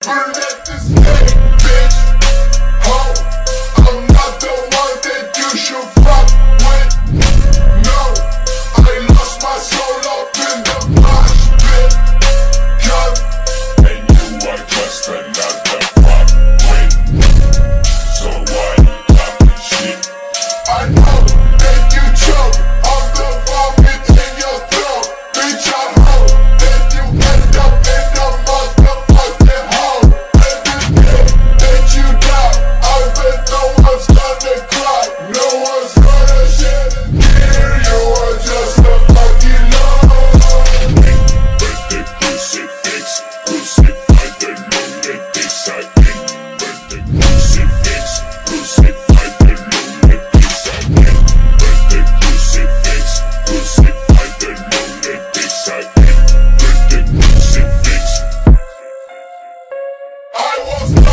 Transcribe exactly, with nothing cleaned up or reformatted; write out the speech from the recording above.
Burn at the stake, bitch. Ho, I'm not the one that you should fuck with. No, I lost my soul up in the mosh pit. Cut, and you are just another fuck with. So why you talking shit? I know that you choke on the vomit in your throat. Bitch, I hope that you end up in the motherfucking hole. Every day that you die, I bet no one's gonna cry. No one's gonna shed a tear. You are just a fucking love. But the crucifix, crucify the lunatics I think. But the crucifix, crucify the lunatics I think. But the crucifix, crucify the lunatics I think. But the crucifix. I was